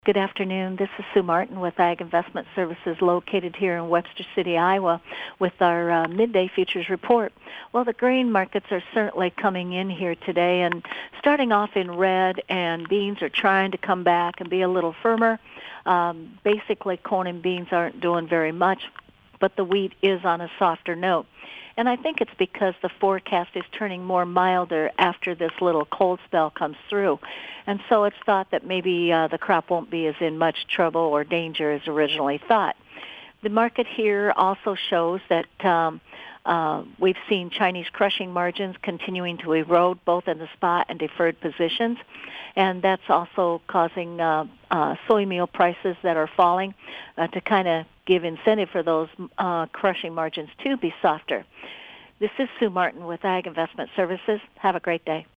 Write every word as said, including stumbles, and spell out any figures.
Good afternoon. This is Sue Martin with Ag Investment Services located here in Webster City, Iowa with our uh, midday futures report. Well, the grain markets are certainly coming in here today and starting off in red, and beans are trying to come back and be a little firmer. Um, basically, corn and beans aren't doing very much, but the wheat is on a softer note. And I think it's because the forecast is turning more milder after this little cold spell comes through. And so it's thought that maybe uh, the crop won't be as in much trouble or danger as originally thought. The market here also shows that um, uh, we've seen Chinese crushing margins continuing to erode both in the spot and deferred positions. And that's also causing uh, uh, soy meal prices that are falling uh, to kind of give incentive for those uh, crushing margins to be softer. This is Sue Martin with Ag Investment Services. Have a great day.